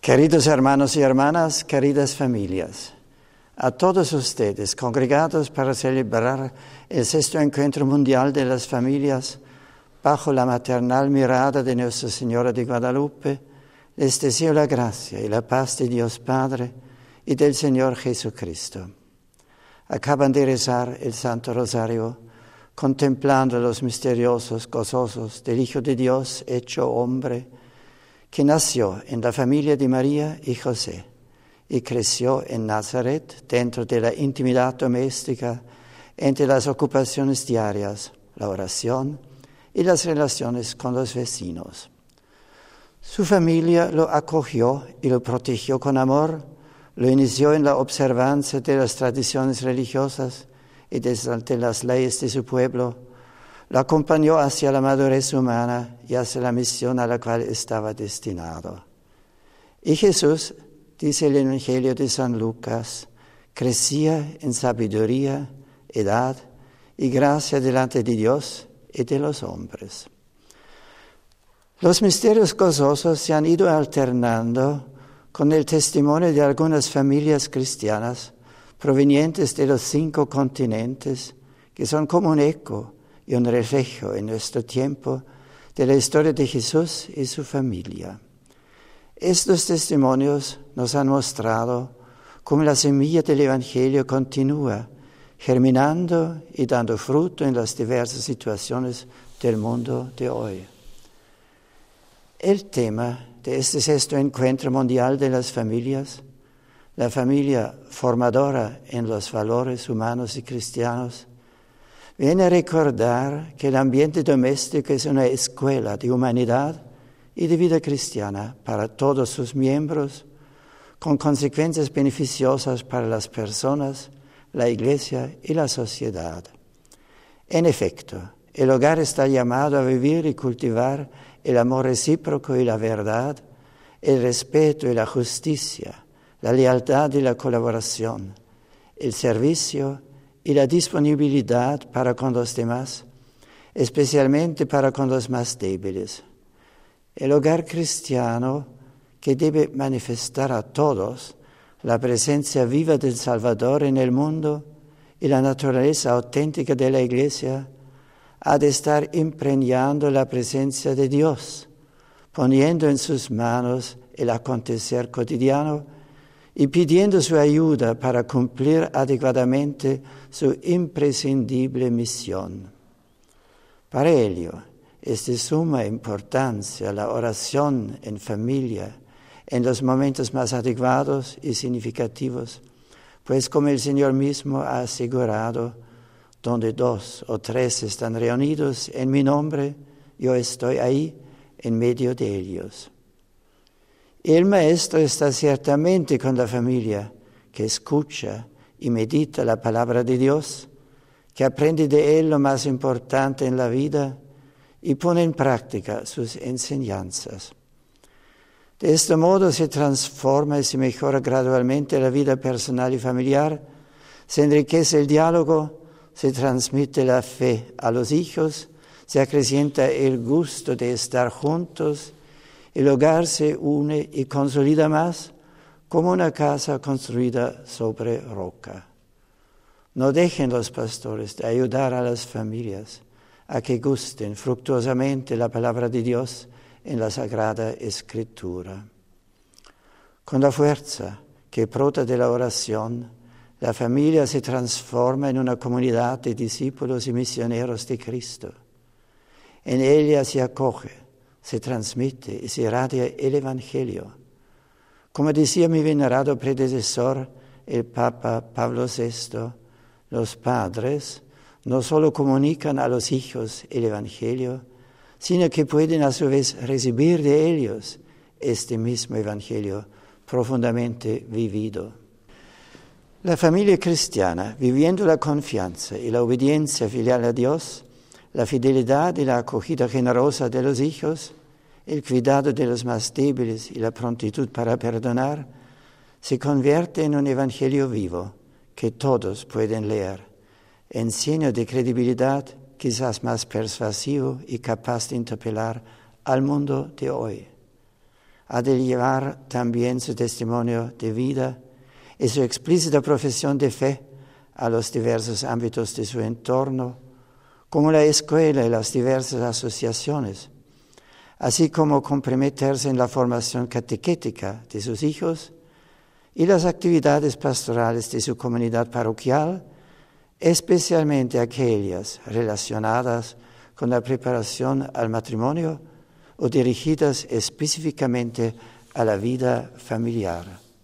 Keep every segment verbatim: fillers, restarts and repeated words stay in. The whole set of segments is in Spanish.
Queridos hermanos y hermanas, queridas familias, a todos ustedes congregados para celebrar el sexto Encuentro Mundial de las Familias, bajo la maternal mirada de Nuestra Señora de Guadalupe, les deseo la gracia y la paz de Dios Padre y del Señor Jesucristo. Acaban de rezar el Santo Rosario, contemplando los misteriosos, gozosos del Hijo de Dios hecho hombre, que nació en la familia de María y José y creció en Nazaret dentro de la intimidad doméstica, entre las ocupaciones diarias, la oración y las relaciones con los vecinos. Su familia lo acogió y lo protegió con amor, lo inició en la observancia de las tradiciones religiosas y de las leyes de su pueblo, lo acompañó hacia la madurez humana y hacia la misión a la cual estaba destinado. Y Jesús, dice el Evangelio de San Lucas, crecía en sabiduría, edad y gracia delante de Dios y de los hombres. Los misterios gozosos se han ido alternando con el testimonio de algunas familias cristianas provenientes de los cinco continentes, que son como un eco y un reflejo en nuestro tiempo de la historia de Jesús y su familia. Estos testimonios nos han mostrado cómo la semilla del Evangelio continúa germinando y dando fruto en las diversas situaciones del mundo de hoy. El tema de este sexto Encuentro Mundial de las Familias, la familia formadora en los valores humanos y cristianos, viene a recordar que el ambiente doméstico es una escuela de humanidad y de vida cristiana para todos sus miembros, con consecuencias beneficiosas para las personas, la Iglesia y la sociedad. En efecto, el hogar está llamado a vivir y cultivar el amor recíproco y la verdad, el respeto y la justicia, la lealtad y la colaboración, el servicio y la disponibilidad para con los demás, especialmente para con los más débiles. El hogar cristiano, que debe manifestar a todos la presencia viva del Salvador en el mundo y la naturaleza auténtica de la Iglesia, ha de estar impregnando la presencia de Dios, poniendo en sus manos el acontecer cotidiano y pidiendo su ayuda para cumplir adecuadamente su imprescindible misión. Para ello, es de suma importancia la oración en familia en los momentos más adecuados y significativos, pues como el Señor mismo ha asegurado, donde dos o tres están reunidos en mi nombre, yo estoy ahí en medio de ellos. El maestro está ciertamente con la familia que escucha y medita la palabra de Dios, que aprende de él lo más importante en la vida y pone en práctica sus enseñanzas. De este modo se transforma y se mejora gradualmente la vida personal y familiar, se enriquece el diálogo, se transmite la fe a los hijos, se acrecienta el gusto de estar juntos, el hogar se une y consolida más como una casa construida sobre roca. No dejen los pastores de ayudar a las familias a que gusten fructuosamente la palabra de Dios en la Sagrada Escritura. Con la fuerza que brota de la oración, la familia se transforma en una comunidad de discípulos y misioneros de Cristo. En ella se acoge, se transmite y se irradia el Evangelio. Como decía mi venerado predecesor, el Papa Pablo sexto, los padres no solo comunican a los hijos el Evangelio, sino que pueden a su vez recibir de ellos este mismo Evangelio profundamente vivido. La familia cristiana, viviendo la confianza y la obediencia filial a Dios, la fidelidad y la acogida generosa de los hijos, el cuidado de los más débiles y la prontitud para perdonar, se convierte en un evangelio vivo que todos pueden leer, en signo de credibilidad quizás más persuasivo y capaz de interpelar al mundo de hoy. ha de llevar también su testimonio de vida y su explícita profesión de fe a los diversos ámbitos de su entorno, como la escuela y las diversas asociaciones, así como comprometerse en la formación catequética de sus hijos y las actividades pastorales de su comunidad parroquial, especialmente aquellas relacionadas con la preparación al matrimonio o dirigidas específicamente a la vida familiar.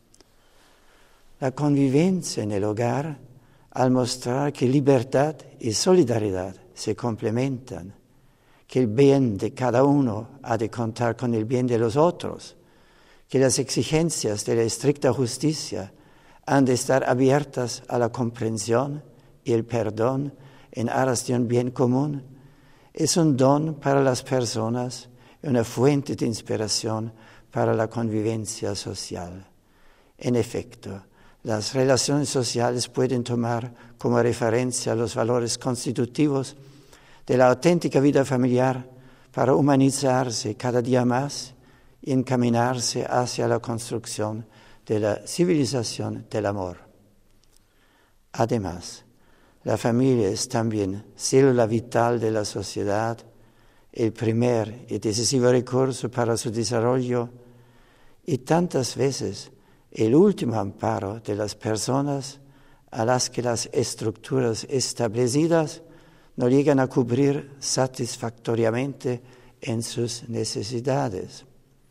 La convivencia en el hogar, al mostrar que libertad y solidaridad se complementan, que el bien de cada uno ha de contar con el bien de los otros, que las exigencias de la estricta justicia han de estar abiertas a la comprensión y el perdón en aras de un bien común, es un don para las personas y una fuente de inspiración para la convivencia social. En efecto, las relaciones sociales pueden tomar como referencia los valores constitutivos de la auténtica vida familiar para humanizarse cada día más y encaminarse hacia la construcción de la civilización del amor. Además, la familia es también célula vital de la sociedad, el primer y decisivo recurso para su desarrollo y tantas veces el último amparo de las personas a las que las estructuras establecidas no llegan a cubrir satisfactoriamente en sus necesidades.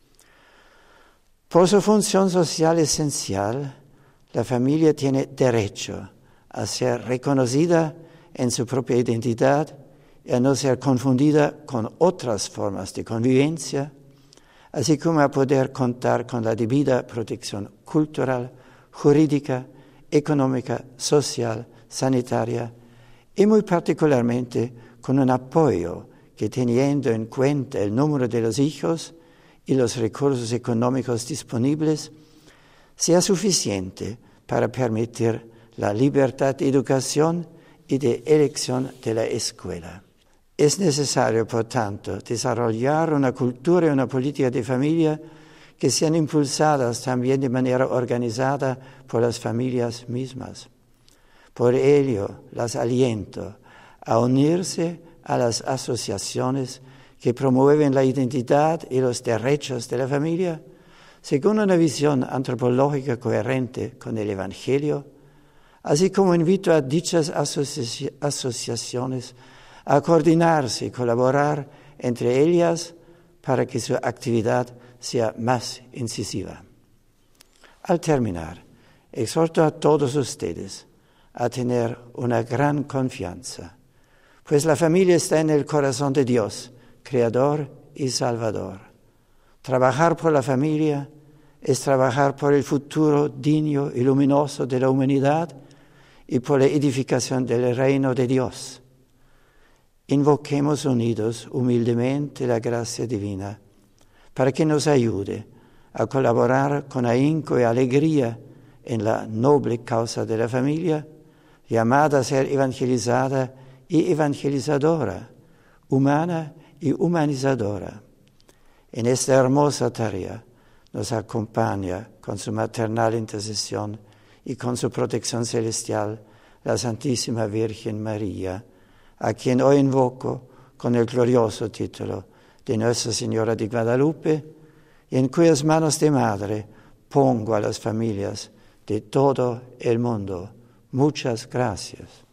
Por su función social esencial, la familia tiene derecho a ser reconocida en su propia identidad y a no ser confundida con otras formas de convivencia, así como a poder contar con la debida protección cultural, jurídica, económica, social, sanitaria y muy particularmente con un apoyo que, teniendo en cuenta el número de los hijos y los recursos económicos disponibles, sea suficiente para permitir la libertad de educación y de elección de la escuela. Es necesario, por tanto, desarrollar una cultura y una política de familia que sean impulsadas también de manera organizada por las familias mismas. Por ello, las aliento a unirse a las asociaciones que promueven la identidad y los derechos de la familia, según una visión antropológica coherente con el Evangelio, así como invito a dichas asoci- asociaciones a coordinarse y colaborar entre ellas para que su actividad sea más incisiva. Al terminar, exhorto a todos ustedes a tener una gran confianza, pues la familia está en el corazón de Dios, Creador y Salvador. Trabajar por la familia es trabajar por el futuro digno y luminoso de la humanidad y por la edificación del reino de Dios. Invoquemos unidos humildemente la gracia divina para que nos ayude a colaborar con ahínco y alegría en la noble causa de la familia, llamada a ser evangelizada y evangelizadora, humana y humanizadora. En esta hermosa tarea nos acompaña con su maternal intercesión y con su protección celestial la Santísima Virgen María, a quien hoy invoco con el glorioso título de Nuestra Señora de Guadalupe, y en cuyas manos de madre pongo a las familias de todo el mundo. Muchas gracias.